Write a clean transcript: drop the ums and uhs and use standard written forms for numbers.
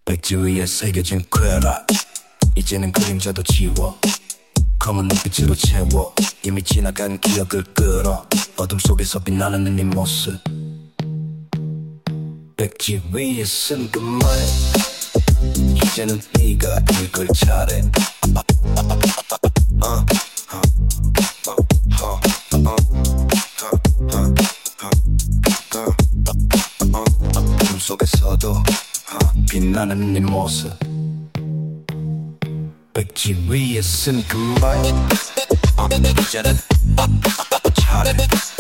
백지 위에 새겨진 쾌락 이제는 그림자도 지워 검은 눈빛으로 채워 이미 지나간 기억을 끌어 어둠 속에서 빛나는 네 모습 백지 위에 쓴 그 말 이제는 네가 읽을 차례 어둠 속에서도 빛나는 네 모습 백지 위에 쓴 그 말 이제는 차례